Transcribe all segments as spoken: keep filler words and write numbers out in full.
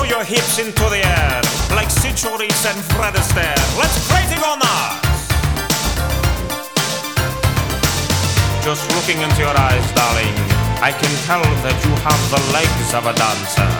your hips into the air, like Cichoris and Fred Astaire. Let's crazy on us! Just looking into your eyes, darling, I can tell that you have the legs of a dancer.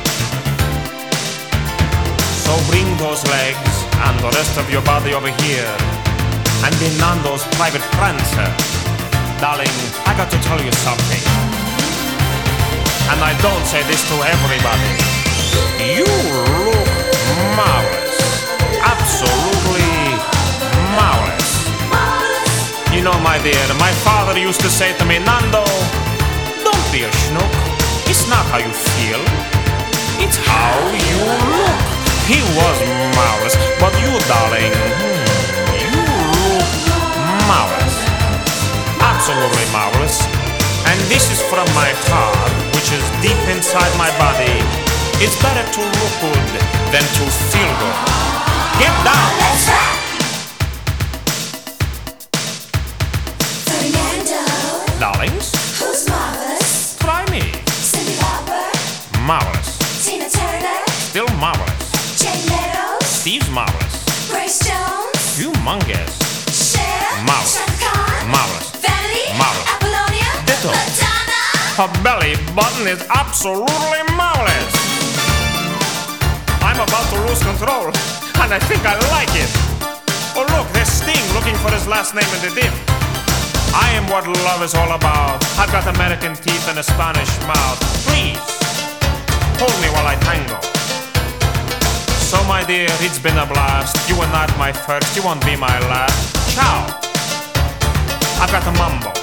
So bring those legs and the rest of your body over here and be Nando's private prancer. Darling, I got to tell you something. And I don't say this to everybody. You look marvelous. Absolutely marvelous. You know, my dear, my father used to say to me, Nando, don't be a schnook. It's not how you feel. It's how you look. He was marvelous. But you, darling, you look marvelous. Absolutely marvelous. And this is from my heart, which is deep inside my body. It's better to look good than to feel good. Get down! Let's rock! Fernando. Darlings? Who's marvelous? Try me. Cyndi Lauper. Marvelous. Tina Turner. Still marvelous. Jane Meadows. Steve's marvelous. Grace Jones. Humongous. Cher. Marvelous. Chaka Khan. Marvelous. Vanity. Marvelous. Apollonia. Ditto. Madonna. Her belly button is absolutely marvelous. I'm about to lose control, and I think I like it. Oh look, there's Sting looking for his last name in the dip. I am what love is all about. I've got American teeth and a Spanish mouth. Please, hold me while I tango. So my dear, it's been a blast. You are not my first, you won't be my last. Ciao. I've got the mambo.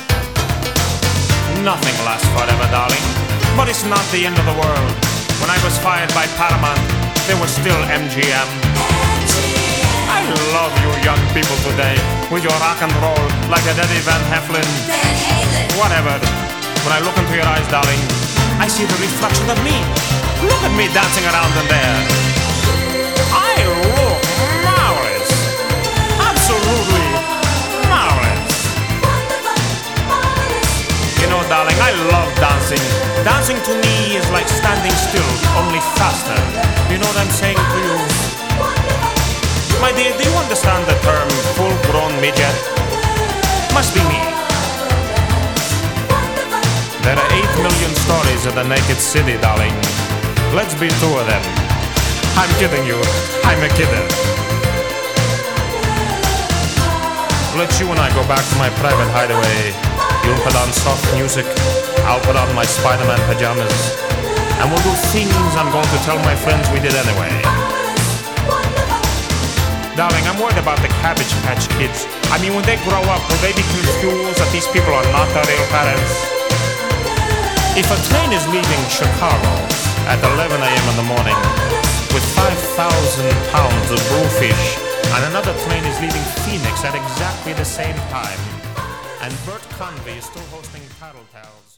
Nothing lasts forever, darling. But it's not the end of the world. When I was fired by Paramount, there was still M G M. I love you young people today, with your rock and roll, like a Eddie Van Halen. Van Halen. Whatever. When I look into your eyes, darling, I see the reflection of me. Look at me dancing around in there. I look marvelous. Absolutely marvelous. You know, darling, I love dancing. Dancing to me is like standing still, only faster. You know what I'm saying to you? My dear, do you understand the term full-grown midget? Must be me. There are eight million stories in the naked city, darling. Let's be two of them. I'm kidding you. I'm a kidder. Let you and I go back to my private hideaway. You'll put on soft music. I'll put on my Spider-Man pajamas. And we'll do things I'm going to tell my friends we did anyway. Darling, I'm worried about the Cabbage Patch Kids. I mean, when they grow up, will they be confused that these people are not their real parents? If a train is leaving Chicago at eleven a.m. in the morning with five thousand pounds of bluefish, and another train is leaving Phoenix at exactly the same time, and Bert Convy is still hosting Tattletales,